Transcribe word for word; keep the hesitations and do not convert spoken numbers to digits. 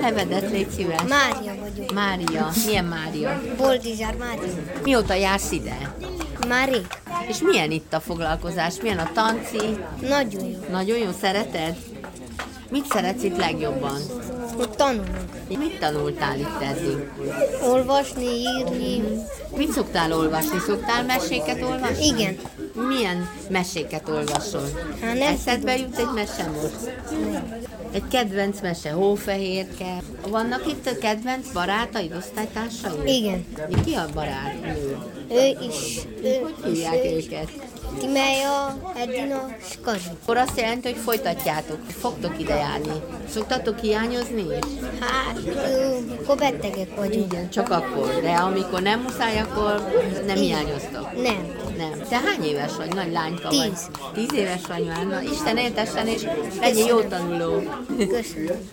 nevedet, légy szíves. Mária vagyok. Mária. Milyen Mária? Boldizsár Mária. Mióta jársz ide? Már rég. És milyen itt a foglalkozás? Milyen a tanci? Nagyon jó. Nagyon jó, szereted? Mit szeretsz itt legjobban? Hogy tanulunk. Mit tanultál itt eddig? Olvasni, írni. Mit szoktál olvasni? Szoktál meséket olvasni? Igen. Milyen meséket olvasol? Hát nem Eszedbe jut egy mese most? Egy kedvenc mese, Hófehérke. Vannak itt a kedvenc barátaid, osztálytársaid? Igen. Ki a barátnő? Ő is. Ő Hogy is. hívják Ő is. őket? Timája, Edina, és Kazi. Akkor azt jelenti, hogy folytatjátok, fogtok ide járni. Szoktatok hiányozni is? Hát, ö, akkor betegek vagyunk. Igen, csak akkor. De amikor nem muszáj, akkor nem hiányoztok. Nem. Nem. Te hány éves vagy? Nagy lányka vagy? Tíz. Tíz éves vagy már? Na, Isten éltessen, és legyél jó tanuló. Köszönöm.